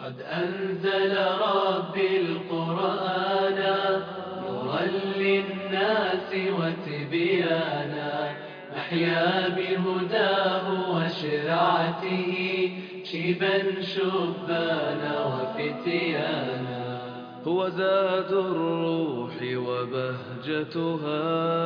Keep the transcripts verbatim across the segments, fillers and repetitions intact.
قد أنزل ربي القرآن نورا للناس وتبيانا، نحيا بهداه وشرعته شيبا شبانا وفتيانا. هو زاد الروح وبهجتها.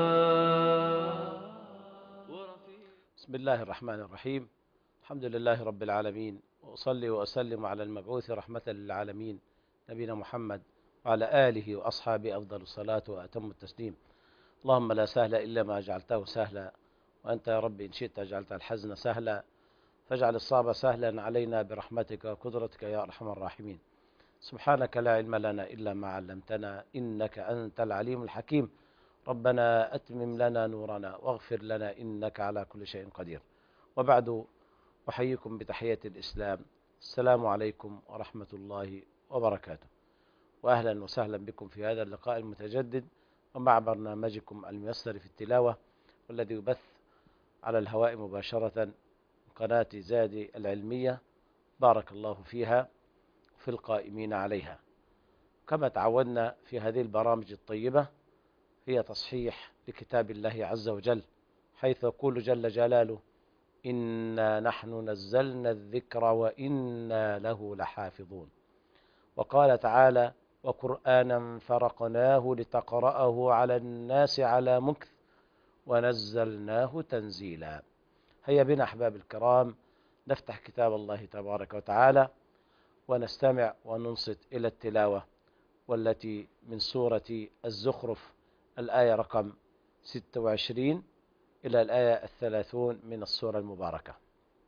بسم الله الرحمن الرحيم. الحمد لله رب العالمين، وأصلي وأسلم على المبعوث رحمة للعالمين نبينا محمد وعلى آله وأصحابه أفضل الصلاة وأتم التسليم. اللهم لا سهل إلا ما جعلته سهلا، وأنت يا رب إن شئت جعلت الحزن سهلا، فاجعل الصعب سهلا علينا برحمتك وقدرتك يا أرحم الراحمين. سبحانك لا علم لنا إلا ما علمتنا، إنك أنت العليم الحكيم. ربنا أتمم لنا نورنا واغفر لنا إنك على كل شيء قدير. وبعد، أحييكم بتحية الإسلام، السلام عليكم ورحمة الله وبركاته، وأهلا وسهلا بكم في هذا اللقاء المتجدد ومع برنامجكم الميسر في التلاوة، والذي يبث على الهواء مباشرة قناة زاد العلمية، بارك الله فيها وفي القائمين عليها. كما تعودنا في هذه البرامج الطيبة، هي تصحيح لكتاب الله عز وجل، حيث يقول جل جلاله: إنا نحن نزلنا الذكر وإنا له لحافظون. وقال تعالى: وقرآنا فرقناه لتقرأه على الناس على مكث ونزلناه تنزيلا. هيا بنا أحباب الكرام نفتح كتاب الله تبارك وتعالى ونستمع وننصت إلى التلاوة، والتي من سورة الزخرف الآية رقم ستة وعشرين إلى الآية الثلاثون من السورة المباركة.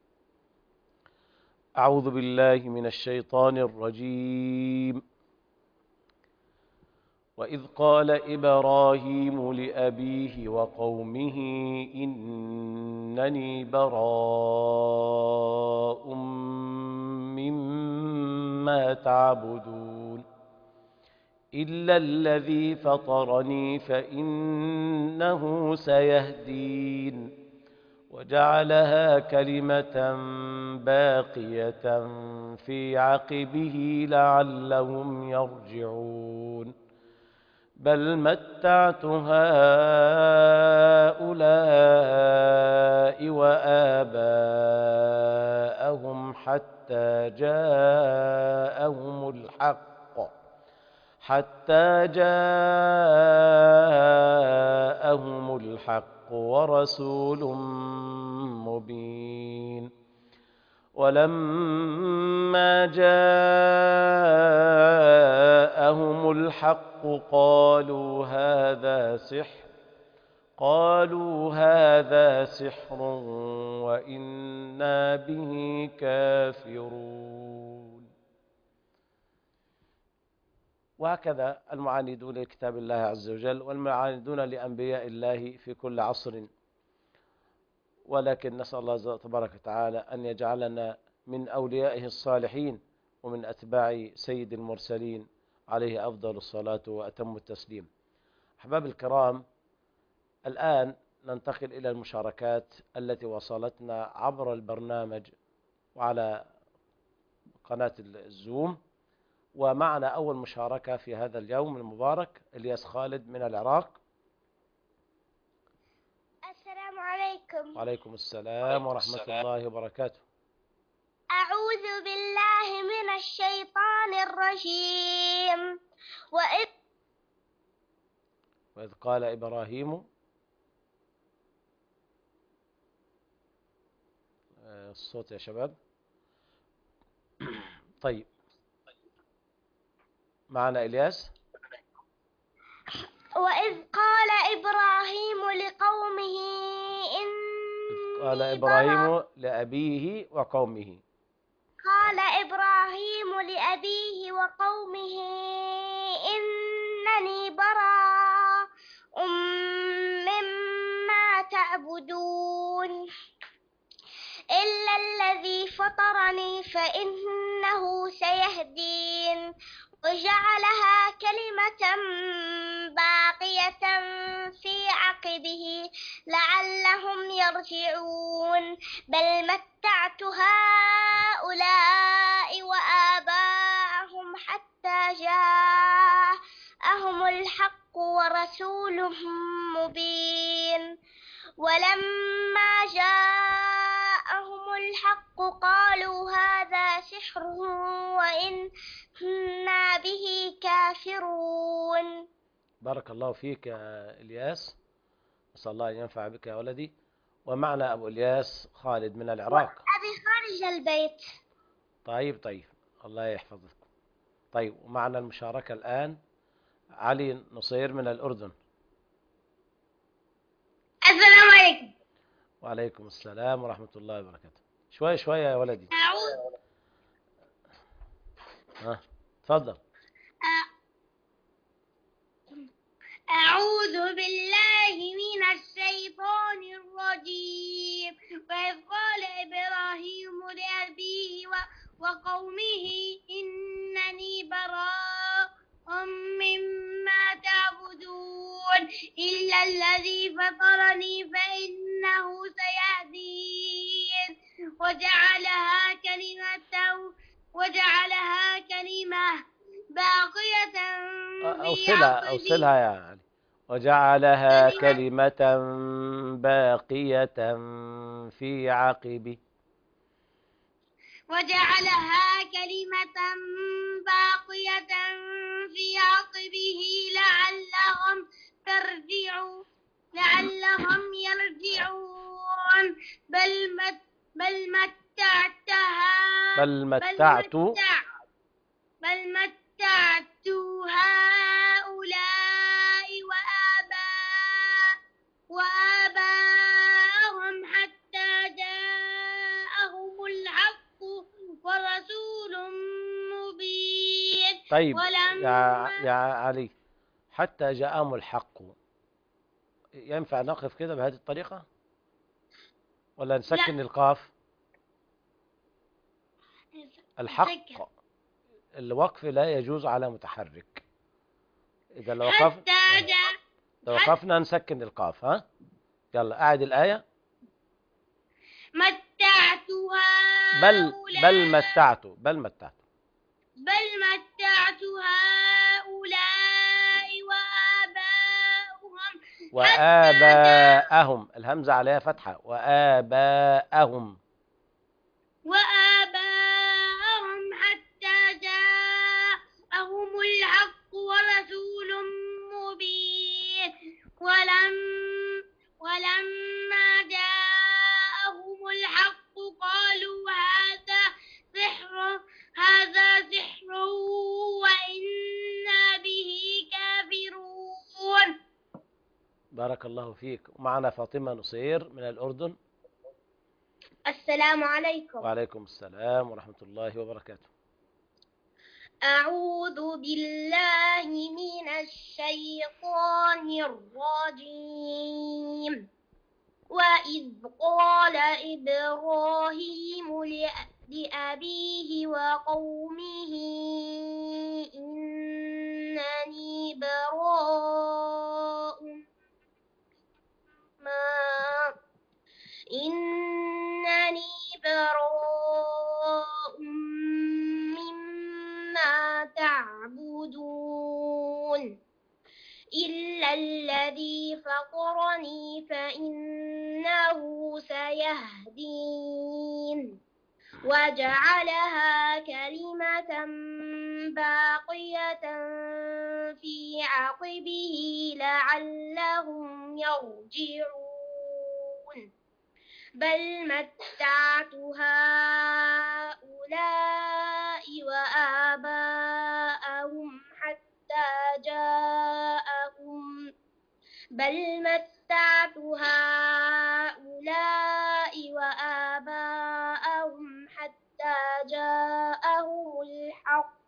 أعوذ بالله من الشيطان الرجيم. وإذ قال إبراهيم لأبيه وقومه إنني براء مما تعبدون إلا الذي فطرني فإنه سيهدين وجعلها كلمة باقية في عقبه لعلهم يرجعون بل متعت هؤلاء وآباءهم حتى جاءهم الحق حتى جاءهم الحق ورسول مبين. ولما جاءهم الحق قالوا هذا سحر قالوا هذا سحر وإنا به كافرون. وهكذا المعاندون لكتاب الله عز وجل والمعاندون لأنبياء الله في كل عصر، ولكن نسأل الله تبارك وتعالى أن يجعلنا من أوليائه الصالحين ومن أتباع سيد المرسلين عليه أفضل الصلاة وأتم التسليم. أحباب الكرام، الآن ننتقل إلى المشاركات التي وصلتنا عبر البرنامج وعلى قناة الزوم. ومعنا أول مشاركة في هذا اليوم المبارك إلياس خالد من العراق. السلام عليكم. وعليكم السلام ورحمة الله وبركاته. أعوذ بالله من الشيطان الرجيم. وإذ وإذ قال إبراهيم، الصوت يا شباب. طيب، معنا إلياس. وإذ قال إبراهيم لقومه إني قال إبراهيم لأبيه وقومه قال إبراهيم لأبيه وقومه إنني براء مما تعبدون إلا الذي فطرني فإنه سيهدين وجعلها كلمة باقية في عقبه لعلهم يرجعون بل متعت هؤلاء وآباءهم ورسول مبين ولما جاءهم الحق قالوا هذا سحر وإنا به كافرون. بارك الله فيك يا إلياس، نسأل الله أن ينفع بك يا ولدي. ومعنا أبو إلياس خالد من العراق. أبي خارج البيت. طيب طيب، الله يحفظك. طيب، ومعنا المشاركة الآن علي نصير من الأردن. السلام عليكم. وعليكم السلام ورحمة الله وبركاته. شوية شوية يا ولدي. أعوذ ها تفضل. أعوذ بالله من الشيطان الرجيم. وإذ قال إبراهيم لأبيه وقومه إنني براء مما تعبدون إلا الذي فطرني فإنه سيهدين وجعلها كلمة وجعلها كلمة باقية أوصلها أوصلها يا علي. وجعلها كلمة باقية في عقبه. وجعلها كلمة باقية في عقبه لعلهم ترجعوا لعلهم يرجعون. بل مت بل متعت بل متعت بل متعت هؤلاء وآباء وآباءهم حتى جاءهم الحق ورسول مبين. طيب ولما يا يا علي، حتى جاءهم الحق، ينفع نقف كده بهذه الطريقة ولا نسكن لا. القاف؟ الحق الوقف لا يجوز على متحرك. إذا لو وقف حتى جاء لو وقفنا نسكن القاف. ها يلا أعد الآية. متعت بل هؤلاء بل متعت بل متعت بل متعت هؤلاء وآباءهم وآباءهم، الهمزة عليها فتحة، وآباءهم وآباءهم حتى جاءهم الحق ورسول مبين. ولم ولما جاءهم الحق قالوا هذا سحر هذا سحر وإنا به كافرون. بارك الله فيك. ومعنا فاطمة نصير من الأردن. السلام عليكم. وعليكم السلام ورحمة الله وبركاته. أعوذ بالله من الشيطان الرجيم. وإذ قال إبراهيم لأبيه وقومه إنني براء ما إنني براء مما تعبدون إلا الذي فطرني فإنه سيهدين وجعلها كلمة باقية في عقبه لعلهم يرجعون. بل متعت هؤلاء وآباءهم حتى جاءهم بل متعت هؤلاء وآباءهم حتى جاءهم الحق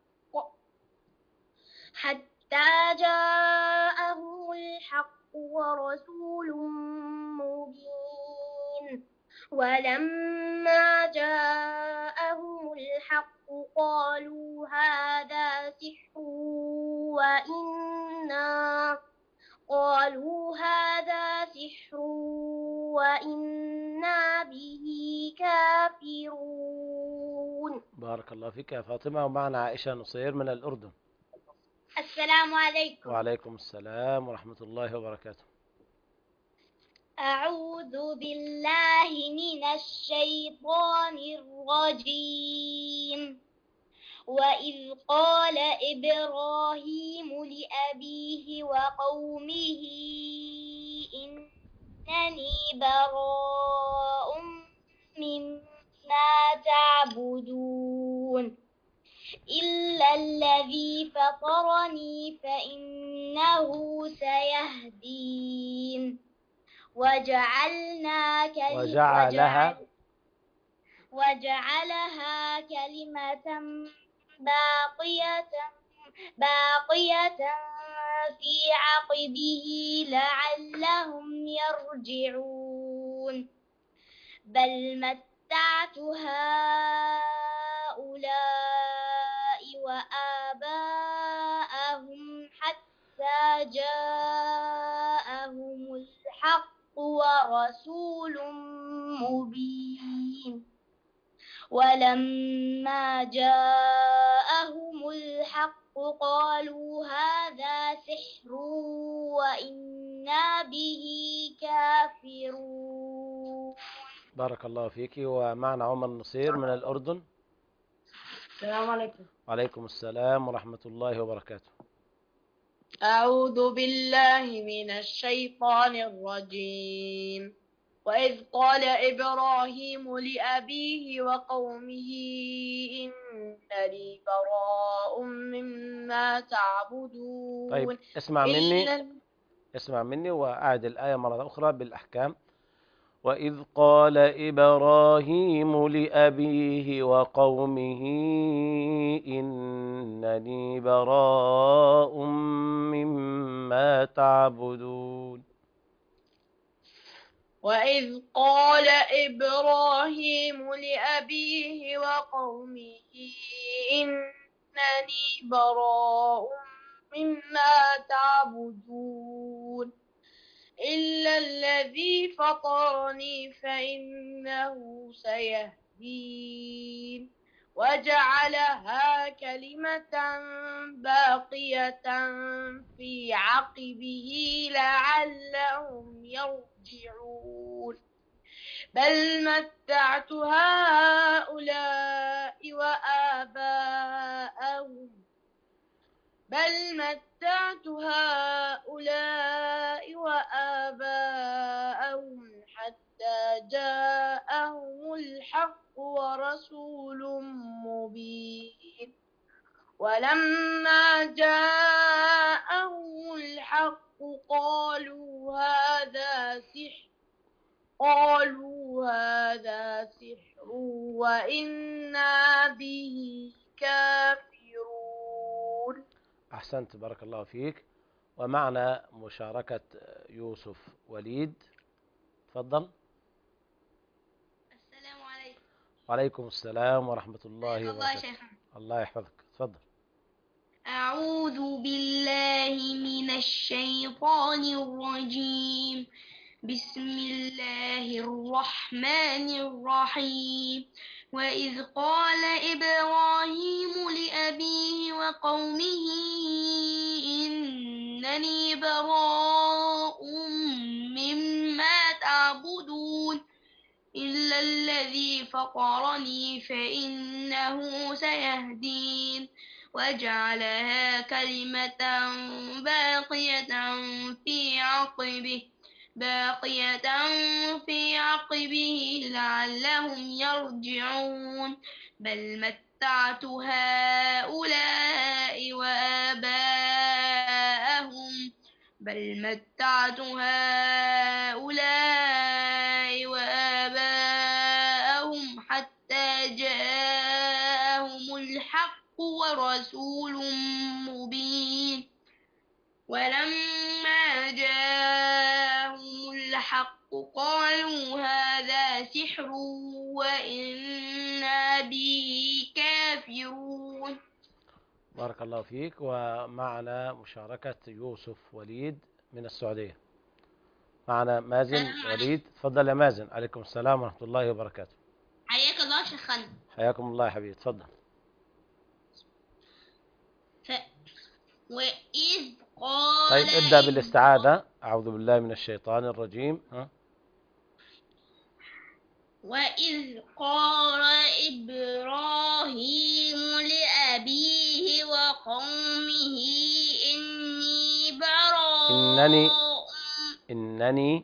حتى جاءهم الحق ورسول مبين. ولما جاءهم الحق قالوا هذا سحر وإنا قالوا هذا سحر وإنا به كافرون. بارك الله فيك يا فاطمة. ومعنا عائشة نصير من الأردن. السلام عليكم. وعليكم السلام ورحمة الله وبركاته. أعوذ بالله من الشيطان الرجيم. وإذ قال إبراهيم لأبيه وقومه إنني براء مما تعبدون إلا الذي فطرني فإنه سيهدين وجعلنا كلمة وجعلها وجعل وجعلها كلمة باقية باقية في عقبه لعلهم يرجعون بل متعت هؤلاء وآباءهم حتى جاءهم الحق ورسول مبين ولما جاءهم الحق قالوا هذا سحر وإنا به كافرون. بارك الله فيك. ومعنا عمر نصير من الأردن. السلام عليكم. وعليكم السلام ورحمة الله وبركاته. أعوذ بالله من الشيطان الرجيم. وإذ قال إبراهيم لأبيه وقومه إنني براء مما تعبدون. طيب اسمع مني إلا اسمع مني وأعد الآية مرة أخرى بالأحكام. وإذ قال إبراهيم لأبيه وقومه إنني براء مما تعبدون. وإذ قال إبراهيم لأبيه وقومه إنني براء مما تعبدون إلا الذي فطرني فإنه سيهدين وجعلها كلمة باقية في عقبه لعلهم يرجعون بل متعت هؤلاء وآباءهم بل متعت هؤلاء وآباءهم حتى جاءهم الحق ورسول مبين ولما جاءهم الحق قالوا هذا سحر قالوا هذا سحر وإنا به كافرون. أحسنت، بارك الله فيك. ومعنا مشاركة يوسف وليد. تفضل. السلام عليكم. وعليكم السلام ورحمة الله الله وبركاته. شيخنا. الله يحفظك. تفضل. أعوذ بالله من الشيطان الرجيم. بسم الله الرحمن الرحيم. وإذ قال إبراهيم لأبيه وقومه إنني براء مما تعبدون إلا الذي فطرني فإنه سيهدين وجعلها كلمة باقية في عقبه باقية في عقبه لعلهم يرجعون بل متعت هؤلاء وآباءهم بل متعت هؤلاء وآباءهم حتى جاءهم الحق ورسول مبين ولما جاءهم الحق قالوا هذا سحر وإنا به كافرون. بارك الله فيك. ومعنا مشاركة يوسف وليد من السعودية. معنا مازن وليد. تفضل يا مازن. عليكم السلام ورحمة الله وبركاته. حياك الله شيخنا. حياكم الله يا حبيبي. تفضل. ف... وإذ قال طيب ابدأ إبراهيم بالاستعاذة. أعوذ بالله من الشيطان الرجيم. ها؟ وإذ قال إبراهيم لأبيه وقومه إني إنني براء إنني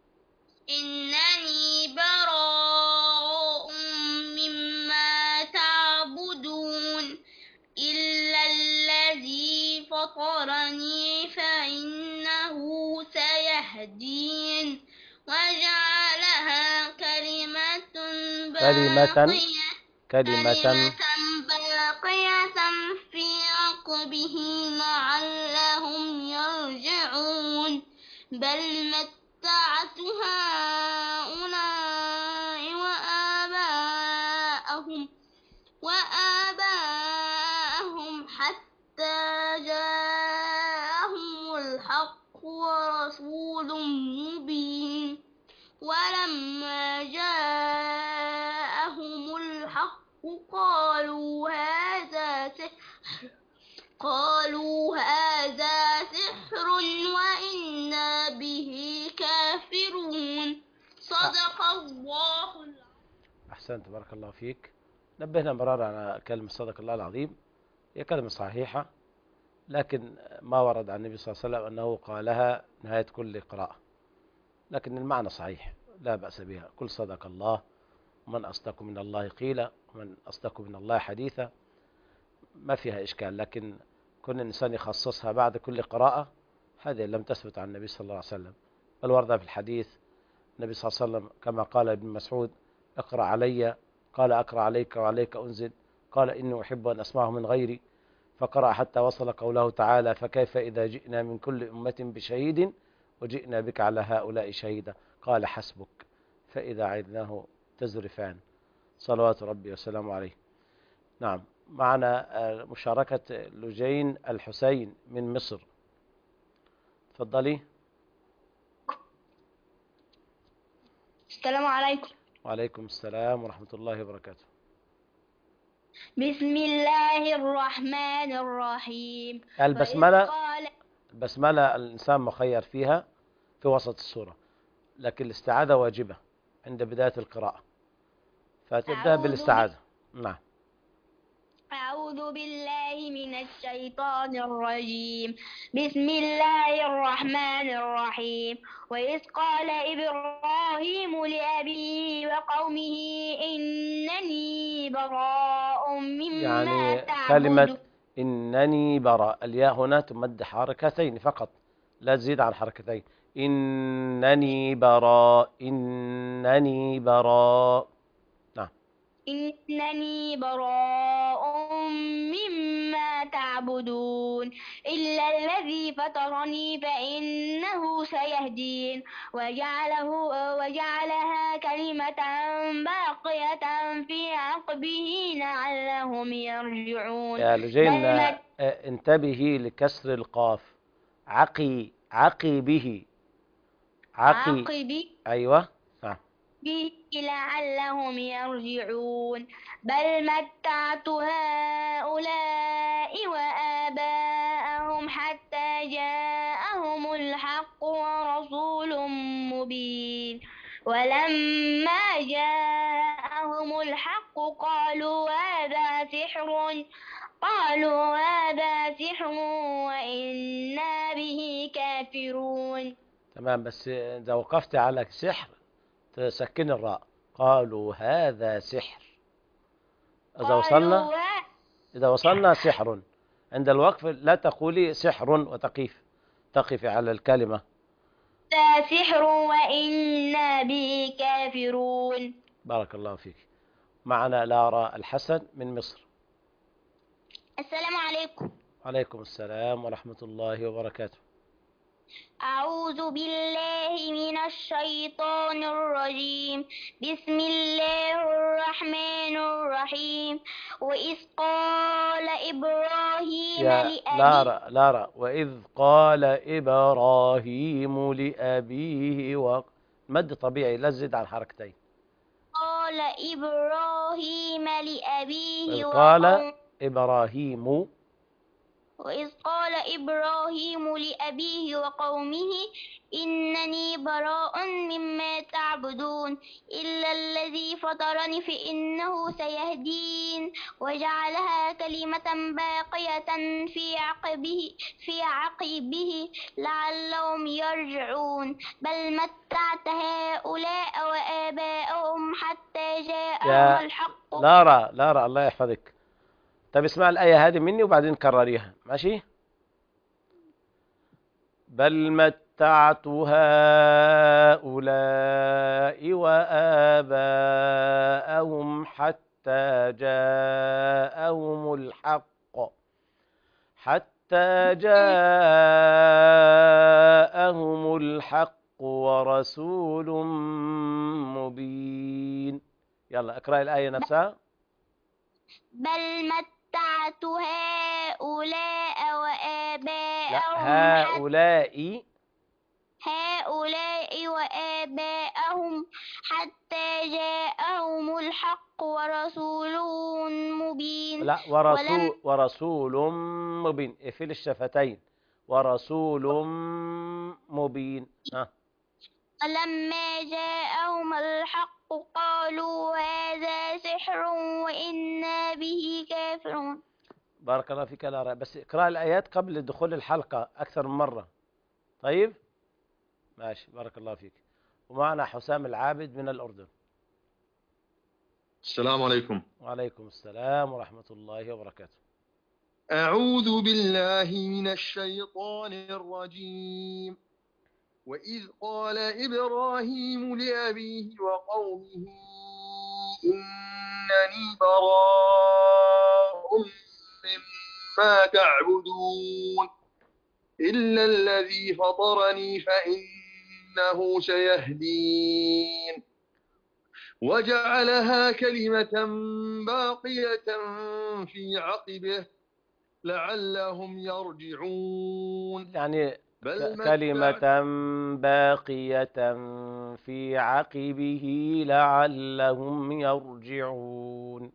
إنني براء مما تعبدون إلا الذي فطرني فإنه سيهدين وجعلها كلمة كلمة باقية كلمة كلمة باقية في عقبه لعلهم يرجعون بل متعت هؤلاء وآباءهم وآباءهم حتى جاءهم الحق ورسول مبين ولما جاءهم الحق قالوا هذا سحر قالوا هذا سحر وإنا به كافرون صدق الله العظيم. أحسنت، بارك الله فيك. نبهنا مرارا على كلمة صدق الله العظيم، هي كلمة صحيحة، لكن ما ورد عن النبي صلى الله عليه وسلم أنه قالها نهاية كل قراءة، لكن المعنى صحيح لا بأس بها. قل صدق الله، ومن أصدق من الله قيلا، ومن أصدق من الله حديثا، ما فيها إشكال. لكن كل إنسان يخصصها بعد كل قراءة، هذه لم تثبت عن النبي صلى الله عليه وسلم، بل ورد في الحديث النبي صلى الله عليه وسلم كما قال ابن مسعود: اقرأ علي، قال أقرأ عليك وعليك أنزل، قال إني أحب أن أسمعه من غيري، فقرأ حتى وصل قوله تعالى: فكيف إذا جئنا من كل أمة بشهيد وجئنا بك على هؤلاء شهيدا، قال حسبك، فإذا عيناه تزرفان، صلوات ربي وسلامه عليه. نعم، معنا مشاركة لجين الحسين من مصر، تفضلي. السلام عليكم. وعليكم السلام ورحمة الله وبركاته. بسم الله الرحمن الرحيم. البسملة قال البسملة الإنسان مخير فيها في وسط السورة، لكن الاستعاذة واجبة عند بداية القراءة، فتبدأ أعوذ بالاستعاذة. نعم. أعوذ بالله من الشيطان الرجيم. بسم الله الرحمن الرحيم. وإذ قال إبراهيم لأبيه وقومه إنني براء مما يعني تعبدون. كلمة إنني براء، الياء هنا تمد حركتين فقط، لا تزيد عن حركتين. إنني براء، إنني براء. نعم. إنني براء مما تعبدون إلا الذي فطرني فإنه سيهدين وجعله وجعلها كلمة باقية في عقبه لعلهم يرجعون. يا لجين بل مت- آه، انتبهي لكسر القاف. عقي عقي به عقي عقبي أيوة. نعم. به لعلهم يرجعون. بل متعت هؤلاء وآباءهم حتى جاءهم الحق ورسول مبين ولما جاءهم الحق قالوا هذا سحر قالوا هذا سحر وإنا به كافرون. تمام، بس إذا وقفت على سحر تسكن الراء. قالوا هذا سحر. إذا وصلنا قالوا إذا وصلنا سحر، عند الوقف لا تقولي سحر وتقيف، تقف على الكلمة. هذا سحر وإنا به كافرون. بارك الله فيك. معنا لارا الحسن من مصر. السلام عليكم. عليكم السلام ورحمة الله وبركاته. أعوذ بالله من الشيطان الرجيم. بسم الله الرحمن الرحيم. وإذ قال إبراهيم يا لأبيه لارا لارا وإذ قال إبراهيم لأبيه و... مد طبيعي، لا تزيد عن حركتين. قال إبراهيم إذ لأبيه قال وقومه إبراهيم وإذ قال إبراهيم لأبيه وقومه إنني براء مما تعبدون إلا الذي فطرني فإنه سيهدين وجعلها كلمة باقية في عقبه في عقبه لعلهم يرجعون بل متعت هؤلاء وآباءهم حتى جاءهم يا الحق. لارا لارا الله يحفظك. طب اسمع الآية هذه مني وبعدين كرريها ماشي. بل متعت هؤلاء وآباءهم حتى جاءهم الحق حتى جاءهم الحق ورسول مبين. يلا اقرأ الآية نفسها. بل متعت هؤلاء لا وآباءهم حتى هؤلاء هؤلاء وآباءهم حتى جاءهم الحق ورسول مبين لا ولم ورسول ورسول مبين. اقفل الشفتين. ورسول مبين. ها ولما جاءهم الحق قالوا هذا سحر وإنا به كافرون. بارك الله فيك. لا بس اقرأ الآيات قبل دخول الحلقة أكثر من مرة. طيب ماشي بارك الله فيك. ومعنا حسام العابد من الأردن. السلام عليكم. وعليكم السلام ورحمة الله وبركاته. أعوذ بالله من الشيطان الرجيم. وإذ قال إبراهيم لأبيه وقومه إنني براء مما تعبدون إلا الذي فطرني فإنه سيهدين وجعلها كلمة باقية في عقبه لعلهم يرجعون يعني بل كلمة باقية في عقبه لعلهم يرجعون.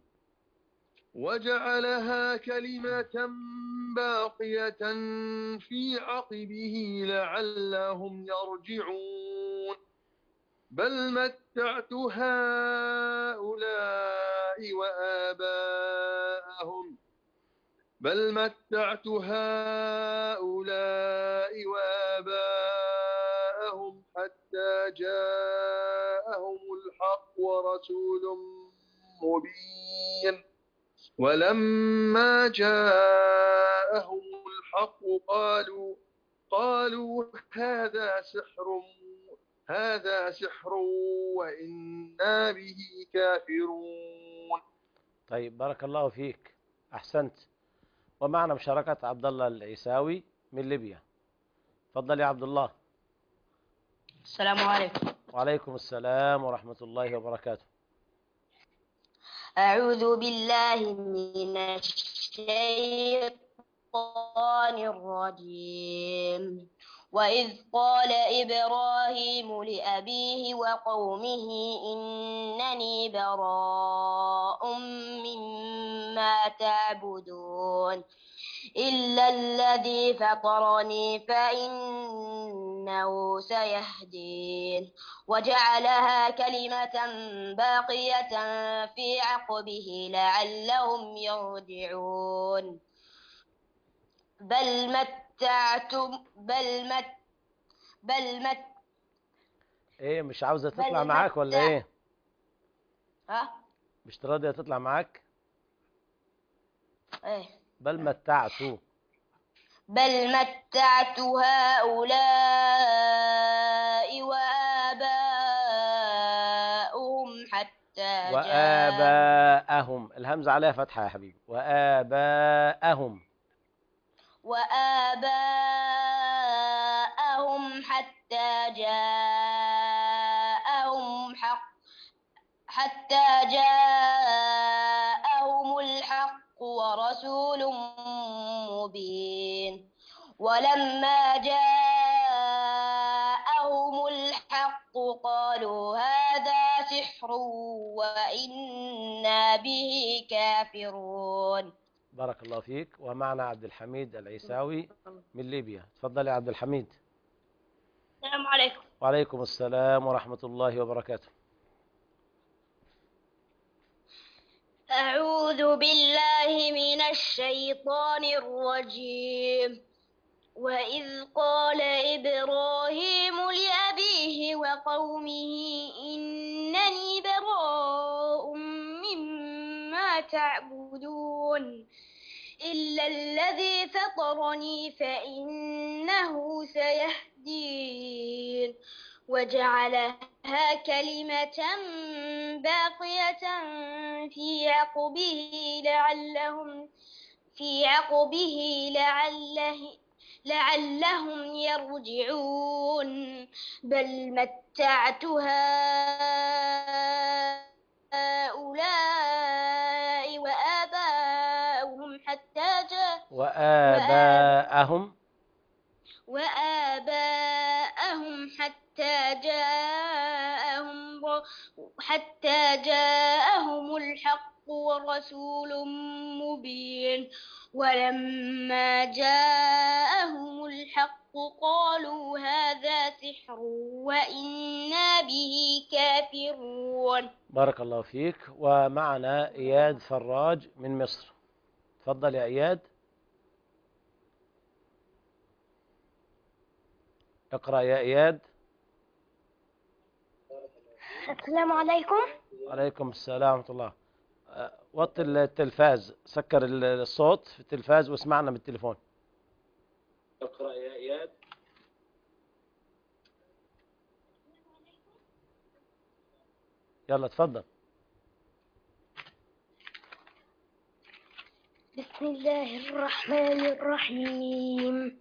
وجعلها كلمة باقية في عقبه لعلهم يرجعون بل متعت هؤلاء وآباءهم بل متعت هؤلاء وآباءهم حتى جاءهم الحق ورسول مبين ولما جاءهم الحق قالوا قالوا هذا سحر هذا سحر وإنا به كافرون. طيب بارك الله فيك أحسنت. ومعنا مشاركة عبد الله العيساوي من ليبيا. تفضل يا عبد الله. السلام عليكم. وعليكم السلام ورحمة الله وبركاته. أعوذ بالله من الشيطان الرجيم. وإذ قال إبراهيم لأبيه وقومه إنني براء مما تعبدون إلا الذي فطرني فإنه سيهدين وجعلها كلمة باقية في عقبه لعلهم يرجعون بل متعتم بل مت بل مت ايه مش عاوزة تطلع بل معاك ولا متع ايه؟ ها مش راضية تطلع معاك؟ ايه بل متعت بل متعت هؤلاء وآباؤهم حتى جاء وآباءهم. الهمزة عليها فتحة يا حبيبي. وآباءهم وآباءهم حتى جاءهم حق حتى جاءهم الحق ورسول مبين ولما جاءهم الحق قالوا هذا سحر وإنا به كافرون. بارك الله فيك. ومعنا عبد الحميد العيساوي من ليبيا. تفضل يا عبد الحميد. السلام عليكم. وعليكم السلام ورحمة الله وبركاته. أعوذ بالله من الشيطان الرجيم. وإذ قال إبراهيم لأبيه وقومه إنني براء مما تعبدون إلا الذي فطرني فإنه سيهدين وجعلها كلمة باقية في عقبه لعلهم في عقبه لعله لعلهم يرجعون بل متعت هؤلاء وآباؤهم حتى جاء وآباءهم وآباءهم حتى جاءهم حتى جاءهم الحق ورسول مبين ولما جاءهم الحق قالوا هذا سحر وإنا به كافرون. بارك الله فيك. ومعنا إياد فراج من مصر. تفضل يا إياد. اقرأ يا إياد. السلام عليكم. وعليكم السلام ورحمة الله. وطي التلفاز، سكر الصوت في التلفاز واسمعنا من التليفون. اقرأ يا إياد. يلا تفضل. بسم الله الرحمن الرحيم.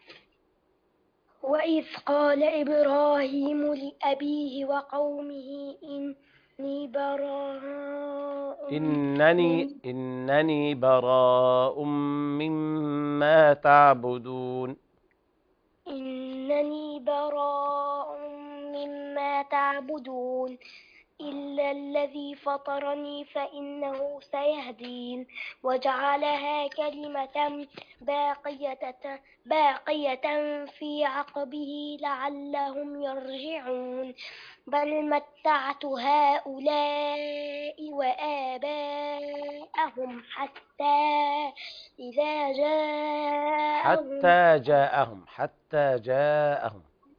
وإذ قال إبراهيم لأبيه وقومه إني براء إنني إنني براء مما تعبدون إنني براء مما تعبدون إلا الذي فطرني فإنه سيهدين وجعلها كلمة باقية باقية في عقبه لعلهم يرجعون بل متعت هؤلاء وآباءهم حتى إذا جاءهم حتى جاءهم حتى جاءهم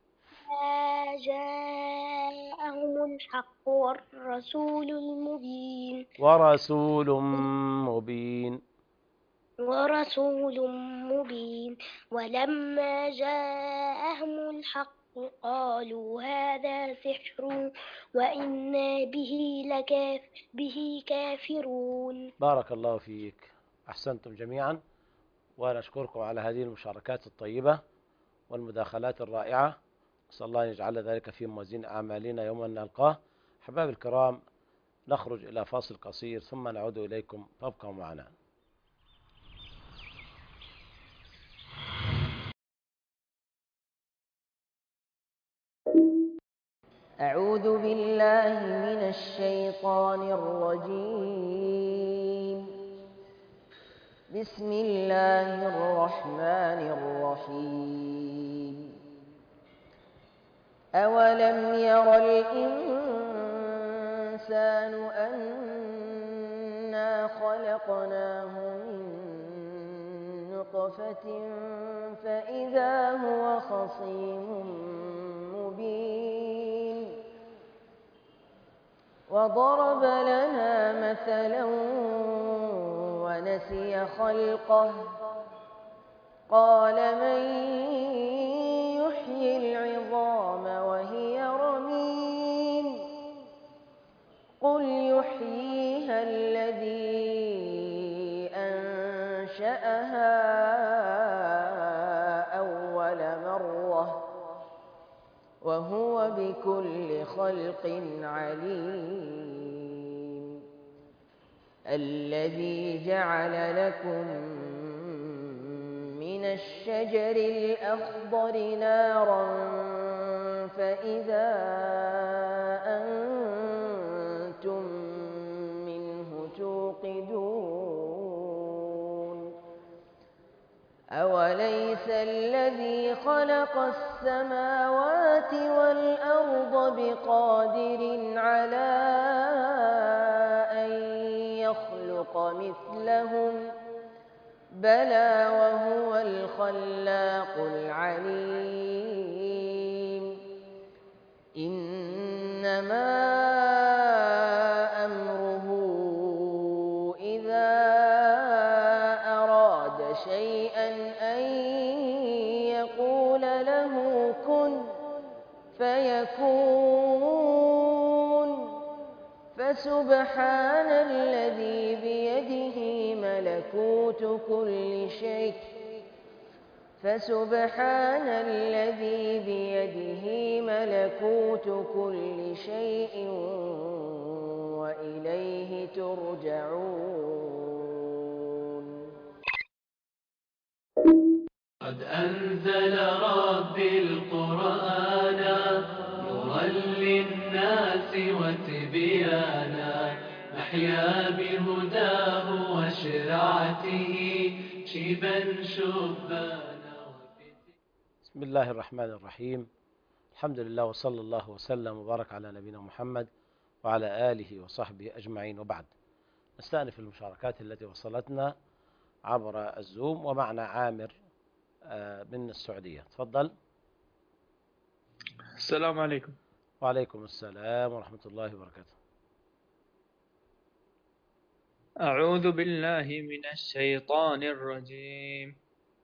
جاءهم الحق والرسول المبين ورسول مبين ورسول مبين ولما جاءهم الحق قالوا هذا سحر وإنا به لكاف به كافرون. بارك الله فيك. أحسنتم جميعا، ونشكركم على هذه المشاركات الطيبة والمداخلات الرائعة. أسأل الله أن يجعل ذلك في موازين أعمالنا يوم أن نلقاه. أحباب الكرام، نخرج إلى فاصل قصير ثم نعود إليكم، فابقوا معنا. أعوذ بالله من الشيطان الرجيم. بسم الله الرحمن الرحيم. أولم ير الإنسان أنا خلقناه من نطفة فإذا هو خصيم مبين وضرب لنا مثلا ونسي خلقه قال من يحيي العظام وهي رميم قل يحييها الذي أنشأها أول مرة وهو بكل خلق عليم الذي جعل لكم من الشجر الأخضر نارا فإذا أنتم منه توقدون أوليس الذي خلق السماوات والأرض بقادر على أن يخلق مثلهم بلى وهو الخلاق العليم إنما أمره إذا أراد شيئا أن يقول له كن فيكون فسبحان الذي بيده ملكوت كل شيء فسبحان الذي بيده ملكوت كل شيء وإليه ترجعون. قد أنزل ربي القرآن نورا للناس وتبيانا نحيا بهداه وشرعته شيبا شبانا. بسم الله الرحمن الرحيم. الحمد لله وصلى الله وسلم وبارك على نبينا محمد وعلى آله وصحبه أجمعين، وبعد نستأنف المشاركات التي وصلتنا عبر الزوم، ومعنا عامر من السعودية. تفضل. السلام عليكم. وعليكم السلام ورحمة الله وبركاته. أعوذ بالله من الشيطان الرجيم.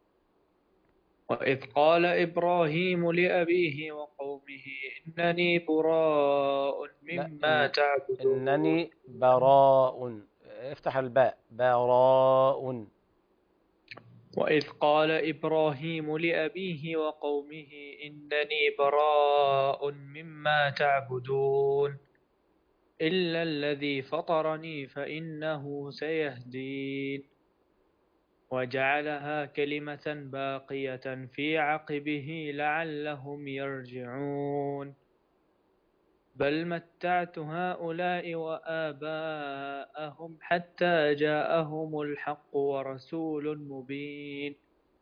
وإذ قال إبراهيم لأبيه وقومه إنني براء مما إن تعبدون. إنني براء، افتح الباء، براء. وإذ قال إبراهيم لأبيه وقومه إنني براء مما تعبدون إلا الذي فطرني فإنه سيهدين. وجعلها كلمة باقية في عقبه لعلهم يرجعون. بل متعت هؤلاء وآباءهم حتى جاءهم الحق ورسول مبين.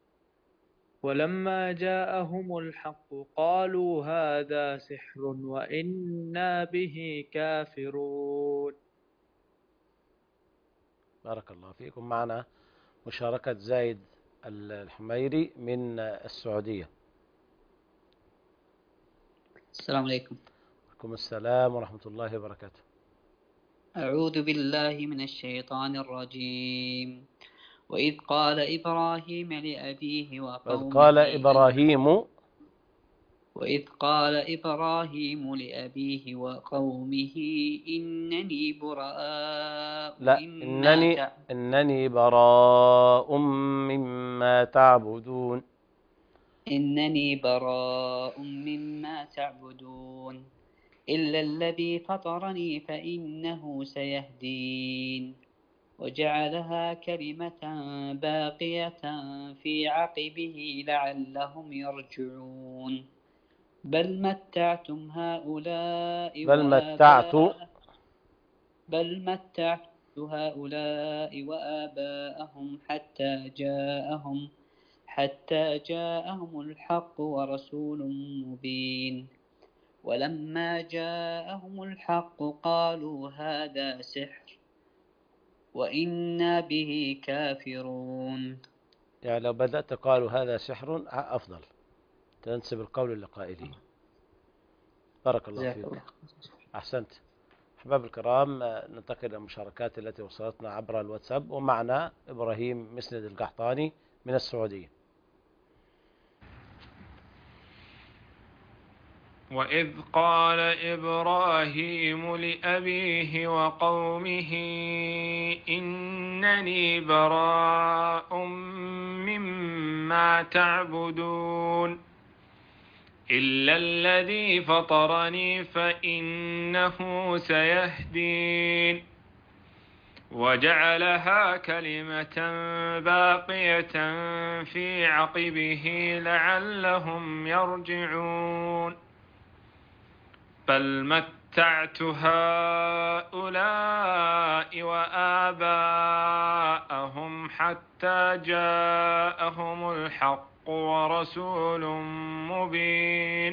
ولما جاءهم الحق قالوا هذا سحر وإنا به كافرون. بارك الله فيكم. معنا مشاركة زايد الحميري من السعودية. السلام عليكم. وعليكم السلام ورحمة الله وبركاته. أعوذ بالله من الشيطان الرجيم. وإذ قال إبراهيم لأبيه وقومه وإذ قال إبراهيم وإذ قال إبراهيم لأبيه وقومه إنني براء لا مما إنني تع... إنني براء مما تعبدون إنني براء مما تعبدون إلا الذي فطرني فإنه سيهدين. وجعلها كلمة باقية في عقبه لعلهم يرجعون. بل متعتم هؤلاء بل متعت بل متعت هؤلاء وآباءهم حتى جاءهم حتى جاءهم الحق ورسول مبين. ولما جاءهم الحق قالوا هذا سحر وإنا به كافرون. يعني لو بدأت قالوا هذا سحر أفضل، تنسب القول لقائله. بارك الله فيك، أحسنت. أحباب الكرام، ننتقل إلى المشاركات التي وصلتنا عبر الواتساب، ومعنا إبراهيم مسند القحطاني من السعودية. وإذ قال إبراهيم لأبيه وقومه إنني براء مما تعبدون إلا الذي فطرني فإنه سيهدين. وجعلها كلمة باقية في عقبه لعلهم يرجعون. بل متعت هؤلاء وآباءهم حتى حتى جاءهم الحق ورسول مبين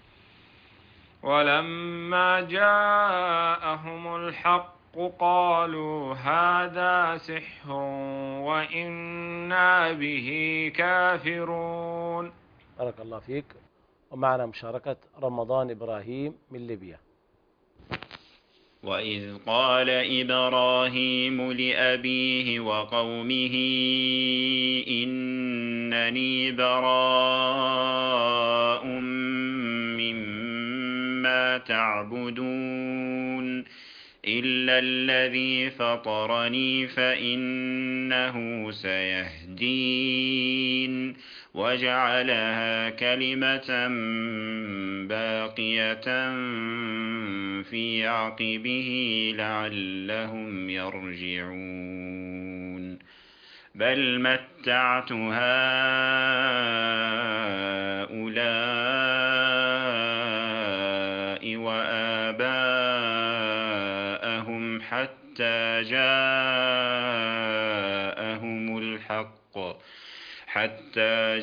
ولما جاءهم الحق قالوا هذا سحر وإنا به كافرون. بارك الله فيك. ومعنا مشاركة رمضان إبراهيم من ليبيا. وإذ قال إبراهيم لأبيه وقومه إنني براء مما تعبدون إلا الذي فطرني فإنه سيهدين وجعلها كلمة باقية في عقبه لعلهم يرجعون بل متعت هؤلاء وآباءهم حتى جاءهم الحق حتى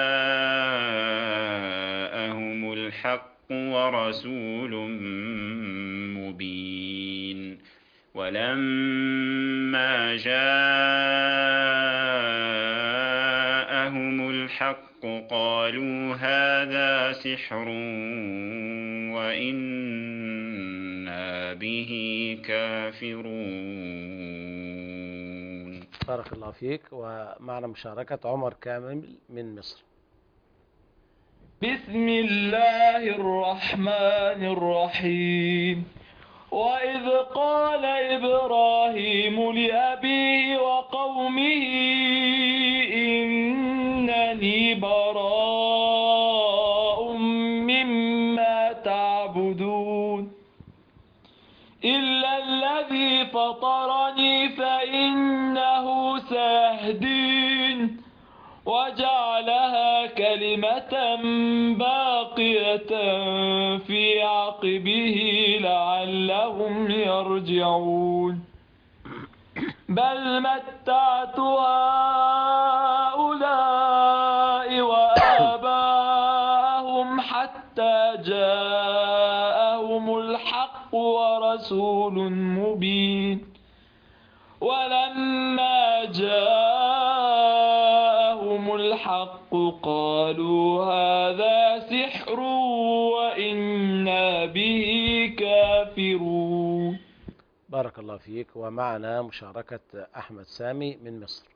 جاءهم الحق ورسول مبين ولما جاءهم الحق قالوا هذا سحر وإنا به كافرون. بارك الله فيك. ومعنا مشاركة عمر كامل من مصر. بسم الله الرحمن الرحيم. وإذ قال إبراهيم لأبيه وقومه إنني براء مما تعبدون إلا الذي فطرني فإنه سيهدين وجعلها كلمة باقية في عقبه لعلهم يرجعون بل متعت هؤلاء وآباءهم حتى جاءهم الحق ورسول مبين ولما جاءهم الحق قالوا هذا سحر وإنا به كافرون. بارك الله فيك. ومعنا مشاركة أحمد سامي من مصر.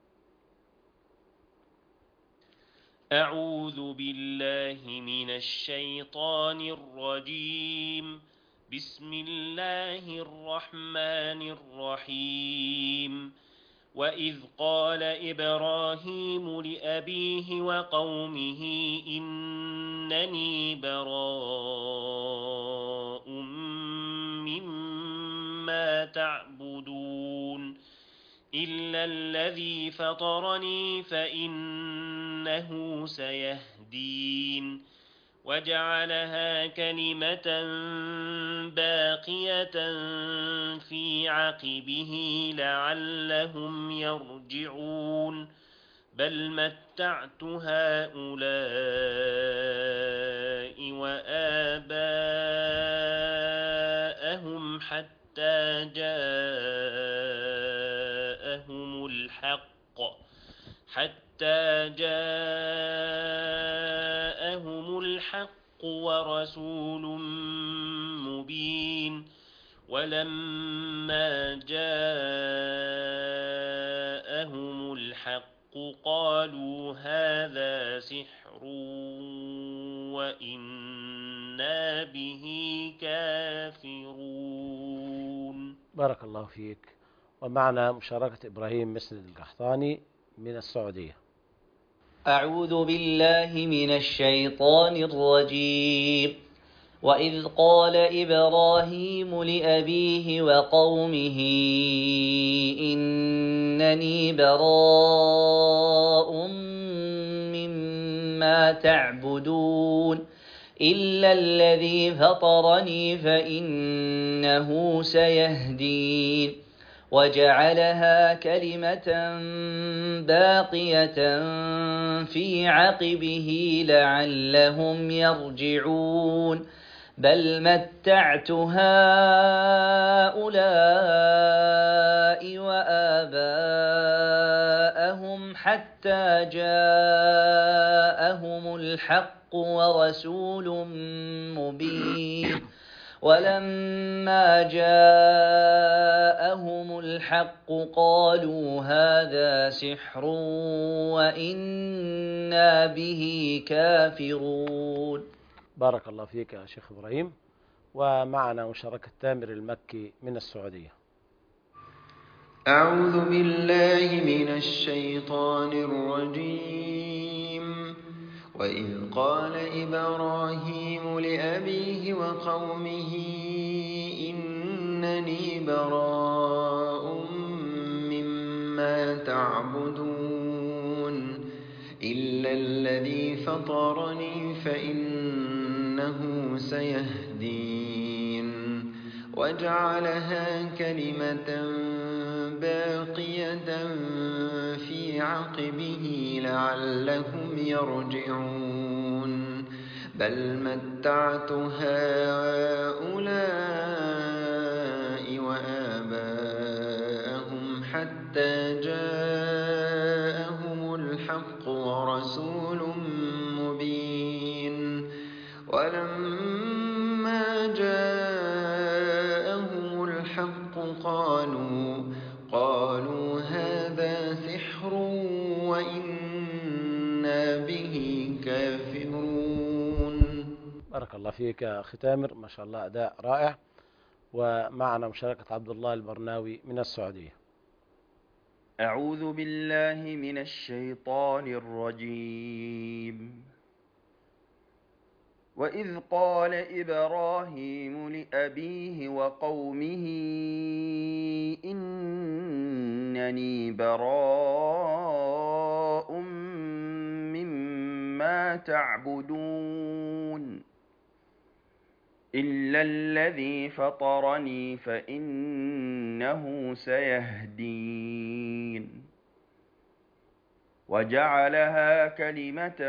أعوذ بالله من الشيطان الرجيم. بسم الله الرحمن الرحيم. وإذ قال إبراهيم لأبيه وقومه إنني براء مما تعبدون إلا الذي فطرني فإنه سيهدين وجعلها كلمة باقية في عقبه لعلهم يرجعون بل متعت هؤلاء وآباءهم حتى جاءهم الحق حتى جاءهم الحق ورسول مبين ولما جاءهم الحق قالوا هذا سحر وإنا به كافرون. بارك الله فيك. ومعنا مشاركة إبراهيم مسند القحطاني من السعودية. أعوذ بالله من الشيطان الرجيم. وإذ قال إبراهيم لأبيه وقومه إنني براء مما تعبدون إلا الذي فطرني فإنه سيهدين وجعلها كلمة باقية في عقبه لعلهم يرجعون بل متعت هؤلاء وآباءهم حتى جاءهم الحق ورسول مبين ولما جاءهم الحق قالوا هذا سحر وإنا به كافرون. بارك الله فيك يا شيخ إبراهيم. ومعنا مشاركة تامر المكي من السعودية. أعوذ بالله من الشيطان الرجيم. وإذ قال إبراهيم لأبيه وقومه إنني براء مما تعبدون إلا الذي فطرني فإنه سيهدين وجعلها كلمة باقية في عقبه لعلهم يرجعون بل متعت هؤلاء وآباءهم حتى جاءهم الحق ورسول مبين ولما جاءهم الحق قالوا قالوا هذا سحر وإنا به كافرون. بارك الله فيك يا أخي تامر، ما شاء الله أداء رائع. ومعنا مشاركة عبد الله البرناوي من السعودية. أعوذ بالله من الشيطان الرجيم. وإذ قال إبراهيم لأبيه وقومه إنني براء مما تعبدون إلا الذي فطرني فإنه سيهدين وجعلها كلمة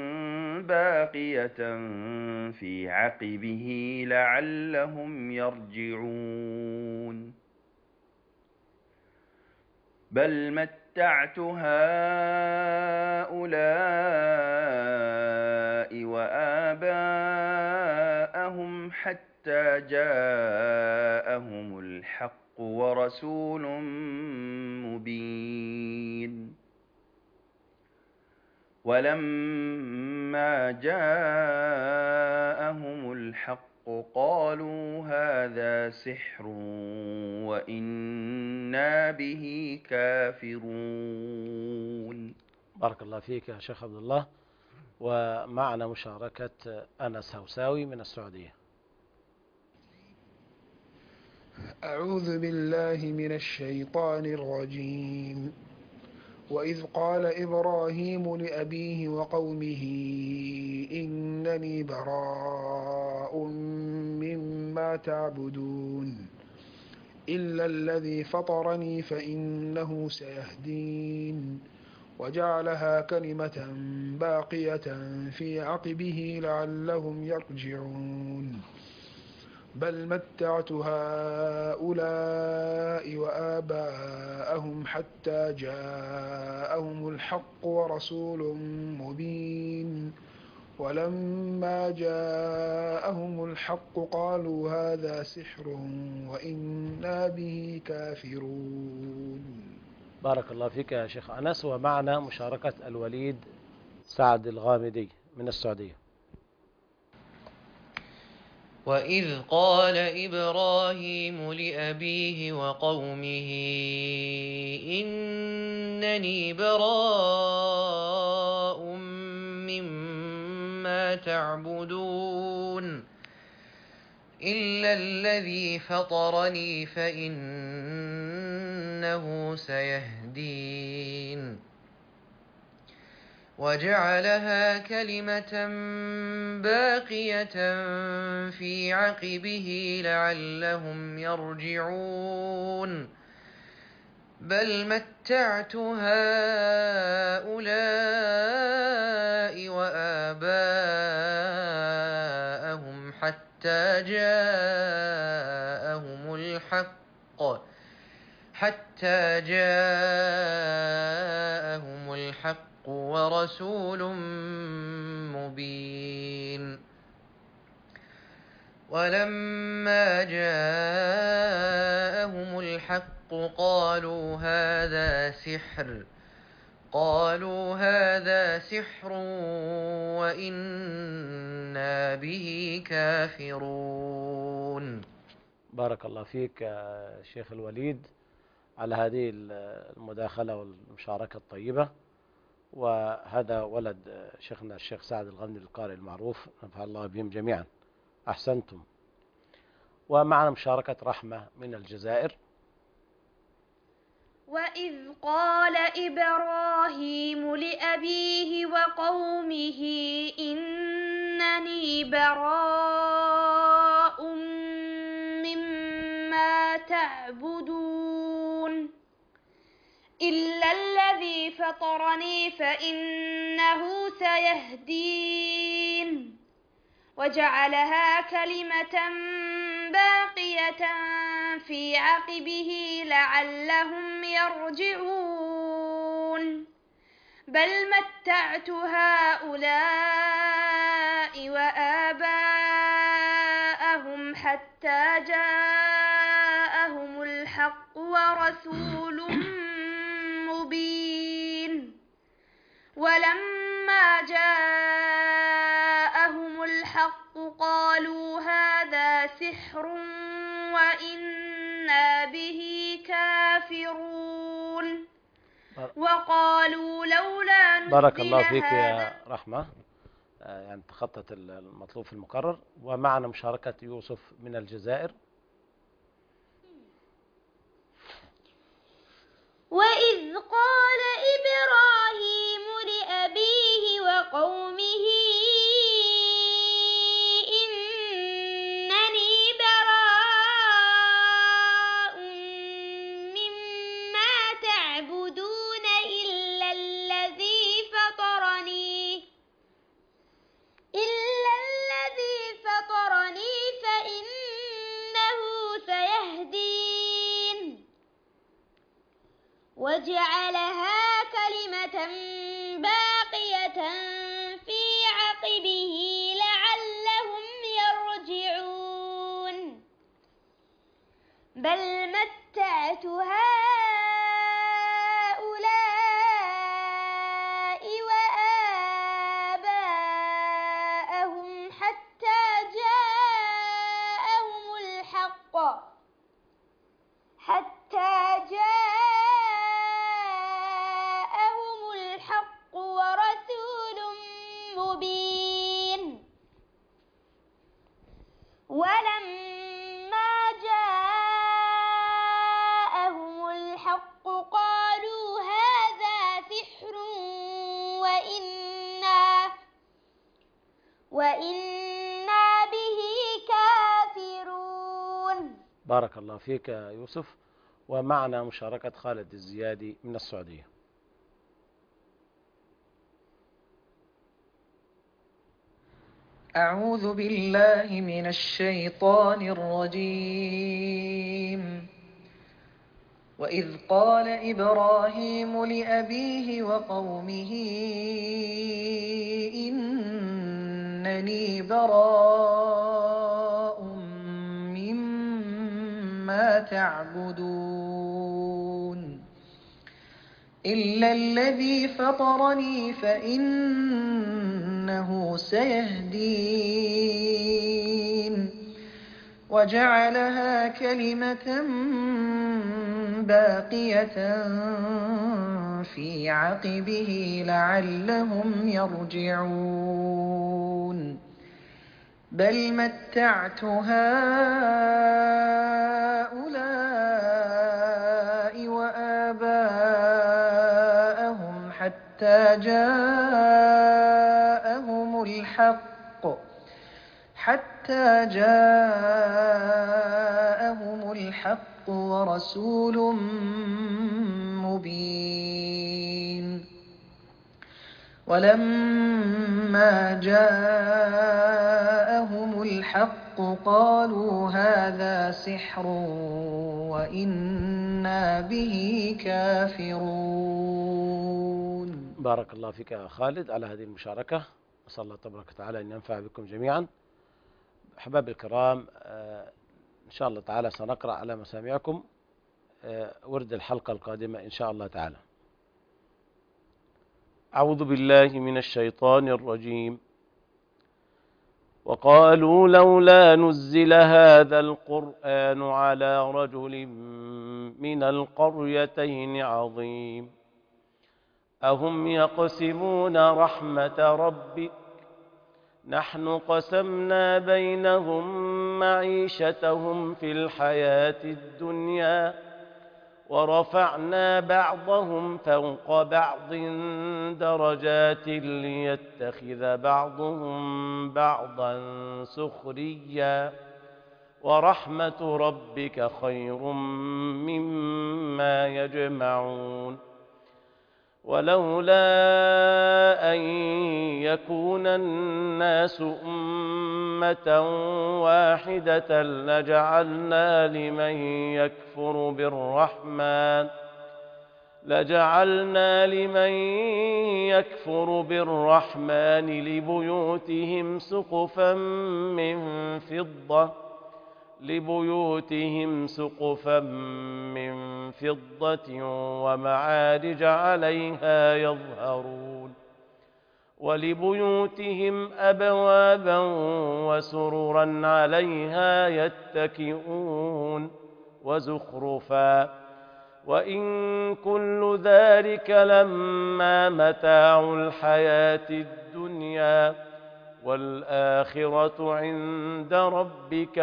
باقية في عقبه لعلهم يرجعون بل متعت هؤلاء وآباءهم حتى جاءهم الحق ورسول مبين ولما جاءهم الحق قالوا هذا سحر وإنا به كافرون. بارك الله فيك يا شيخ عبد الله. ومعنا مشاركة أنس هوساوي من السعودية. أعوذ بالله من الشيطان الرجيم. وإذ قال إبراهيم لأبيه وقومه إنني براء مما تعبدون إلا الذي فطرني فإنه سيهدين وجعلها كلمة باقية في عقبه لعلهم يرجعون بل متعت هؤلاء وآباءهم حتى جاءهم الحق ورسول مبين ولما جاءهم الحق قالوا هذا سحر وإنا به كافرون. بارك الله فيك يا شيخ أنس. ومعنا مشاركة الوليد سعد الغامدي من السعودية. وإذ قال إبراهيم لأبيه وقومه إنني براء مما تعبدون إلا الذي فطرني فإنه سيهدين وجعلها كلمة باقية في عقبه لعلهم يرجعون بل متعت هؤلاء وآباءهم حتى جاءهم الحق حتى جاءهم الحق ورسول مبين ولما جاءهم الحق قالوا هذا سحر قالوا هذا سحر وإنا به كافرون. بارك الله فيك يا شيخ الوليد على هذه المداخلة والمشاركة الطيبة. وهذا ولد شيخنا الشيخ سعد الغمدي القارئ المعروف، نفع الله بهم جميعا. أحسنتم. ومعنا مشاركة رحمة من الجزائر. وإذ قال إبراهيم لأبيه وقومه إنني براء مما تعبدون إلا الذي فطرني فإنه سيهدين وجعلها كلمة باقية في عقبه لعلهم يرجعون بل متعت هؤلاء وآباءهم حتى جاءهم الحق ورسول مبين ولما جاءهم الحق قالوا هذا سحر وإنا به كافرون وقالوا لولا نزل بارك الله فيك هذا يا رحمة. يعني تخطت المطلوب في المقرر. ومعنا مشاركة يوسف من الجزائر. وإذ قال إبراهيم لأبيه وقومه إنني براء مما تعبدون إلا الذي فطرني إلا الذي فطرني فإنه سيهدين وجعلها كلمة باقية في عقبه لعلهم يرجعون بل متعت هؤلاء وآباءهم حتى جاءهم الحق حتى جاءهم الحق ورسول مبين ولما جاءهم الحق قالوا هذا سحر وإنا وإنا به كافرون. بارك الله فيك يا يوسف. ومعنا مشاركة خالد الزيادي من السعودية. أعوذ بالله من الشيطان الرجيم. وإذ قال إبراهيم لأبيه وقومه إنني براء مما تعبدون إلا الذي فطرني فإنه سيهدين وجعلها كلمة باقية في عقبه لعلهم يرجعون بل متعت هؤلاء وآباءهم حتى جاءهم الحق حتى جاءهم الحق ورسول مبين ولما جاءهم الحق قالوا هذا سحر وإنا به كافرون. بارك الله فيك يا خالد على هذه المشاركة، أسأل الله تبارك وتعالى أن ينفع بكم جميعا. أحباب الكرام، إن شاء الله تعالى سنقرأ على مسامعكم ورد الحلقة القادمة إن شاء الله تعالى. أعوذ بالله من الشيطان الرجيم. وقالوا لولا نزل هذا القرآن على رجل من القريتين عظيم أهم يقسمون رحمة ربك نحن قسمنا بينهم معيشتهم في الحياة الدنيا ورفعنا بعضهم فوق بعض درجات ليتخذ بعضهم بعضا سخريا ورحمة ربك خير مما يجمعون. ولولا أن يكون الناس أمة واحدة لجعلنا لمن يكفر بالرحمن لجعلنا لمن يكفر بالرحمن لبيوتهم سقفا من فضة لبيوتهم سقفا من فضة ومعارج عليها يظهرون ولبيوتهم أبوابا وسررا عليها يتكئون وزخرفا وإن كل ذلك لما متاع الحياة الدنيا والآخرة عند ربك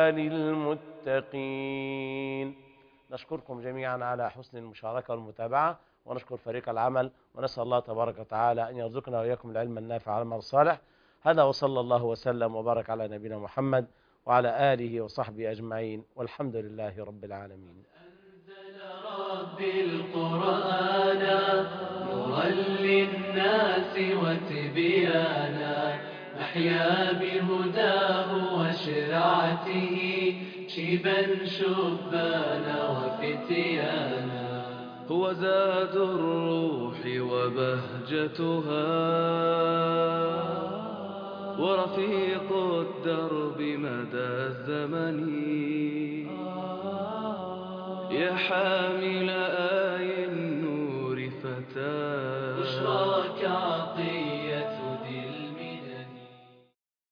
للمتقين. نشكركم جميعا على حسن المشاركة والمتابعة، ونشكر فريق العمل، ونسأل الله تبارك وتعالى أن يرزقنا وإياكم العلم النافع والعمل الصالح. هذا وصلى الله وسلم وبارك على نبينا محمد وعلى آله وصحبه أجمعين، والحمد لله رب العالمين. أنزل ربي القرآن نورا للناس وتبيانا نحيا بهداه وشرعته شيبا شبانا وفتيانا. هو زاد الروح وبهجتها ورفيق الدرب مدى الزمن يا حامل